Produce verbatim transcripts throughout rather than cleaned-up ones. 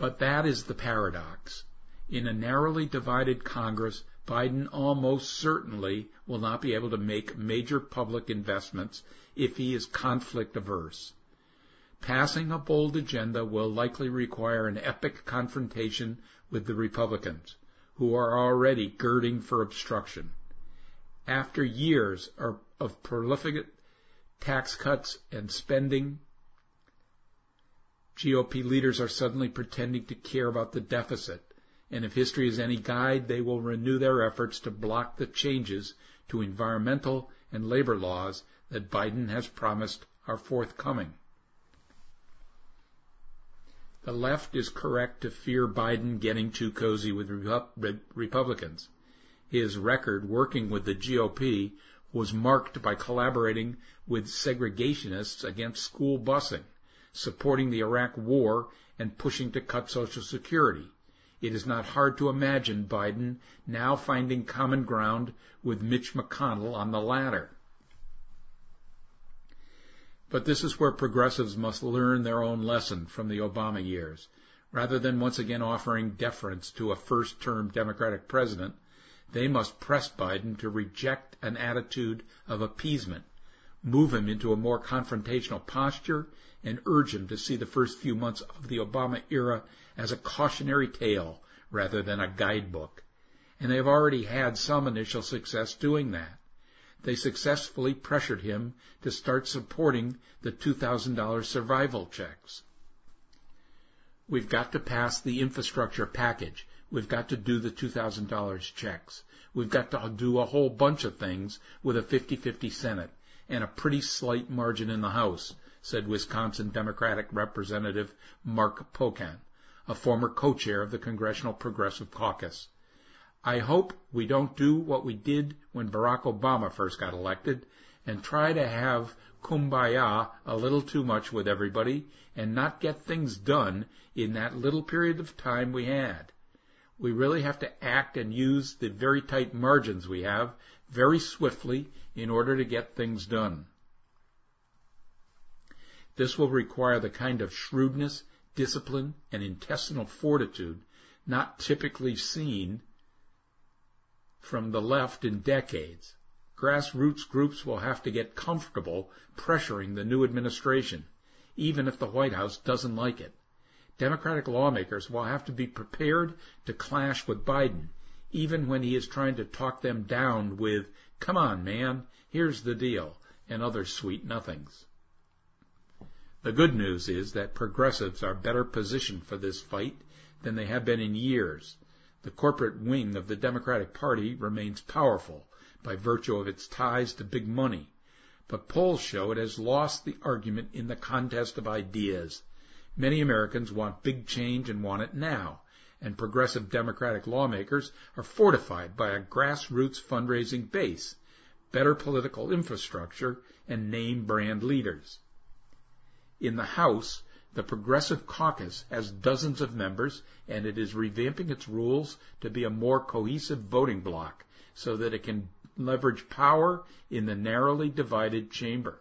But that is the paradox. In a narrowly divided Congress, Biden almost certainly will not be able to make major public investments if he is conflict averse. Passing a bold agenda will likely require an epic confrontation with the Republicans, who are already girding for obstruction. After years of prolific tax cuts and spending, G O P leaders are suddenly pretending to care about the deficit, and if history is any guide, they will renew their efforts to block the changes to environmental and labor laws that Biden has promised are forthcoming. The left is correct to fear Biden getting too cozy with Republicans. His record working with the G O P was marked by collaborating with segregationists against school busing, supporting the Iraq War, and pushing to cut Social Security. It is not hard to imagine Biden now finding common ground with Mitch McConnell on the latter. But this is where progressives must learn their own lesson from the Obama years. Rather than once again offering deference to a first-term Democratic president, they must press Biden to reject an attitude of appeasement, move him into a more confrontational posture, and urge him to see the first few months of the Obama era as a cautionary tale rather than a guidebook. And they have already had some initial success doing that. They successfully pressured him to start supporting the two thousand dollars survival checks. We've got to pass the infrastructure package. We've got to do the two thousand dollars checks. We've got to do a whole bunch of things with a fifty-fifty Senate and a pretty slight margin in the House, said Wisconsin Democratic Representative Mark Pocan, a former co-chair of the Congressional Progressive Caucus. I hope we don't do what we did when Barack Obama first got elected and try to have kumbaya a little too much with everybody and not get things done in that little period of time we had. We really have to act and use the very tight margins we have very swiftly in order to get things done. This will require the kind of shrewdness, discipline, and intestinal fortitude not typically seen from the left in decades. Grassroots groups will have to get comfortable pressuring the new administration, even if the White House doesn't like it. Democratic lawmakers will have to be prepared to clash with Biden, even when he is trying to talk them down with, "Come on, man, here's the deal," and other sweet nothings. The good news is that progressives are better positioned for this fight than they have been in years. The corporate wing of the Democratic Party remains powerful by virtue of its ties to big money, but polls show it has lost the argument in the contest of ideas. Many Americans want big change and want it now, and progressive Democratic lawmakers are fortified by a grassroots fundraising base, better political infrastructure, and name-brand leaders. In the House, the Progressive Caucus has dozens of members, and it is revamping its rules to be a more cohesive voting bloc so that it can leverage power in the narrowly divided chamber.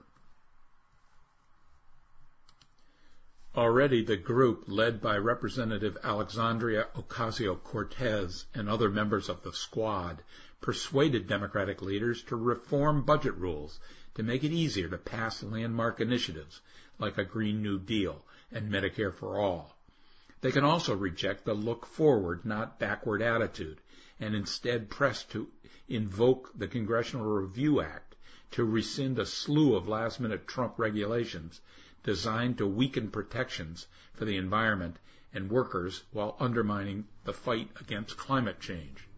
Already the group, led by Representative Alexandria Ocasio-Cortez and other members of the Squad, persuaded Democratic leaders to reform budget rules to make it easier to pass landmark initiatives like a Green New Deal and Medicare for All. They can also reject the look forward, not backward attitude, and instead press to invoke the Congressional Review Act to rescind a slew of last-minute Trump regulations designed to weaken protections for the environment and workers while undermining the fight against climate change.